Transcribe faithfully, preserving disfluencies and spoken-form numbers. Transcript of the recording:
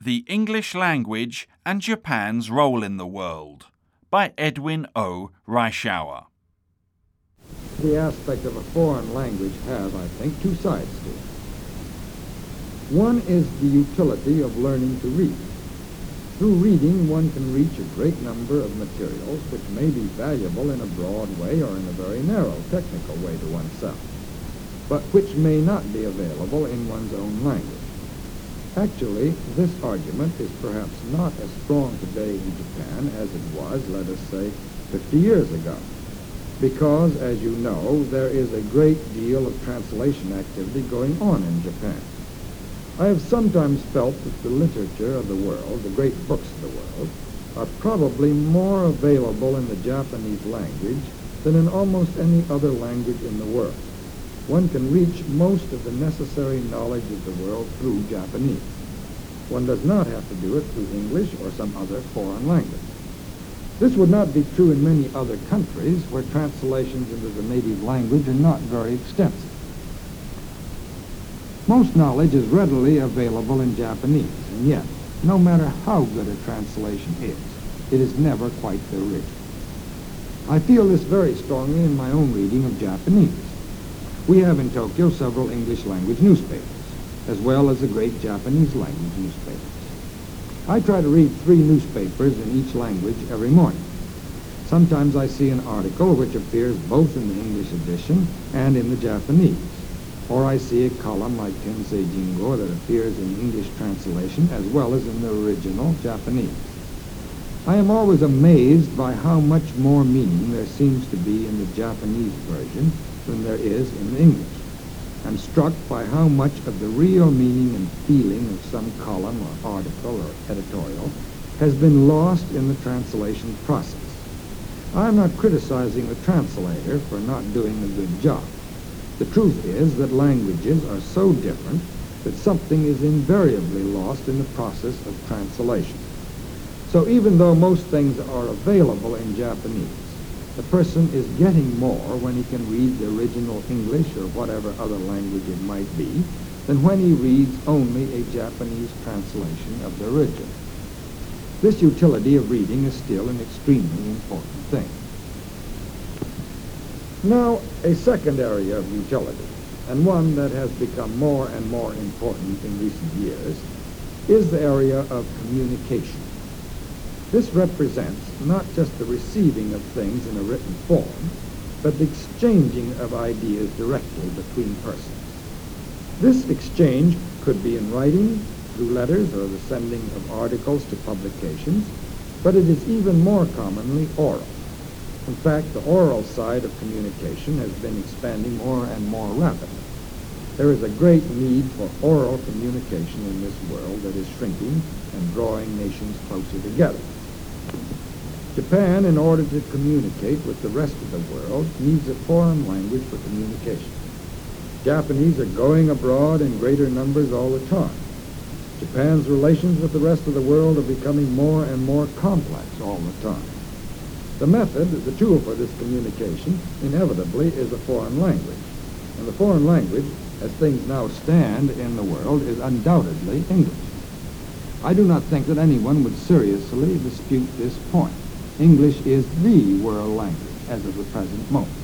The English Language and Japan's Role in the World by Edwin O. Reischauer. The aspect of a foreign language has, I think, two sides to it. One is the utility of learning to read. Through reading, one can reach a great number of materials which may be valuable in a broad way or in a very narrow technical way to oneself, but which may not be available in one's own language. Actually, this argument is perhaps not as strong today in Japan as it was, let us say, fifty years ago, because, as you know, there is a great deal of translation activity going on in Japan. I have sometimes felt that the literature of the world, the great books of the world, are probably more available in the Japanese language than in almost any other language in the world. One can reach most of the necessary knowledge of the world through Japanese. One does not have to do it through English or some other foreign language. This would not be true in many other countries where translations into the native language are not very extensive. Most knowledge is readily available in Japanese, and yet, no matter how good a translation is, it is never quite the original. I feel this very strongly in my own reading of Japanese. We have in Tokyo several English language newspapers, as well as the great Japanese language newspapers. I try to read three newspapers in each language every morning. Sometimes I see an article which appears both in the English edition and in the Japanese, or I see a column like Tensei Jingo that appears in English translation as well as in the original Japanese. I am always amazed by how much more meaning there seems to be in the Japanese version than there is in the English. I'm struck by how much of the real meaning and feeling of some column or article or editorial has been lost in the translation process. I'm not criticizing the translator for not doing a good job. The truth is that languages are so different that something is invariably lost in the process of translation. So even though most things are available in Japanese, the person is getting more when he can read the original English or whatever other language it might be than when he reads only a Japanese translation of the original. This utility of reading is still an extremely important thing. Now, a second area of utility, and one that has become more and more important in recent years, is the area of communication. This represents not just the receiving of things in a written form, but the exchanging of ideas directly between persons. This exchange could be in writing, through letters, or the sending of articles to publications, but it is even more commonly oral. In fact, the oral side of communication has been expanding more and more rapidly. There is a great need for oral communication in this world that is shrinking and drawing nations closer together. Japan, in order to communicate with the rest of the world, needs a foreign language for communication. Japanese are going abroad in greater numbers all the time. Japan's relations with the rest of the world are becoming more and more complex all the time. The method, the tool for this communication, inevitably is a foreign language. And the foreign language, as things now stand in the world, is undoubtedly English. I do not think that anyone would seriously dispute this point. English is the world language as of the present moment.